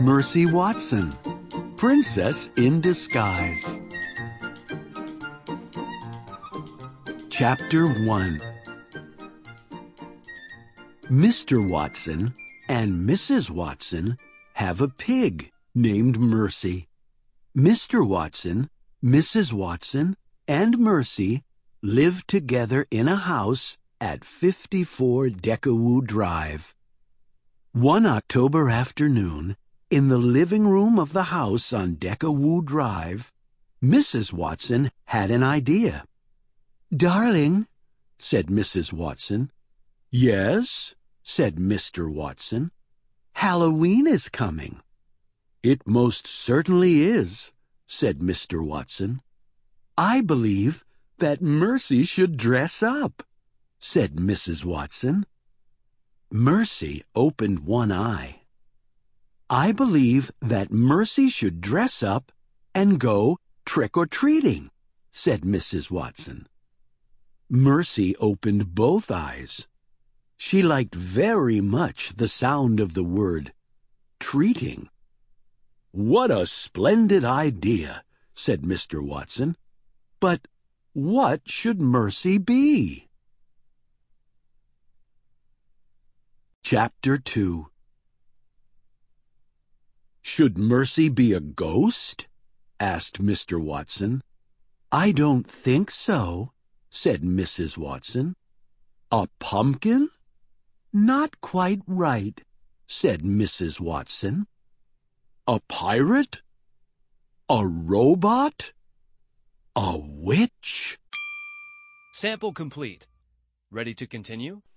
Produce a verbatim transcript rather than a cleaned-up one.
Mercy Watson, Princess in Disguise. Chapter one. Mister Watson and Missus Watson have a pig named Mercy. Mister Watson, Missus Watson, and Mercy live together in a house at fifty-four Decawoo Drive. One October afternoon, in the living room of the house on Decawoo Drive, Missus Watson had an idea. "Darling," said Missus Watson. "Yes," said Mister Watson. "Halloween is coming." "It most certainly is," said Mister Watson. "I believe that Mercy should dress up," said Missus Watson. Mercy opened one eye. "I believe that Mercy should dress up and go trick-or-treating," said Missus Watson. Mercy opened both eyes. She liked very much the sound of the word treating. "What a splendid idea," said Mister Watson. "But what should Mercy be?" Chapter two. "Should Mercy be a ghost?" asked Mister Watson. "I don't think so," said Missus Watson. "A pumpkin?" "Not quite right," said Missus Watson. "A pirate? A robot? A witch?" Sample complete. Ready to continue?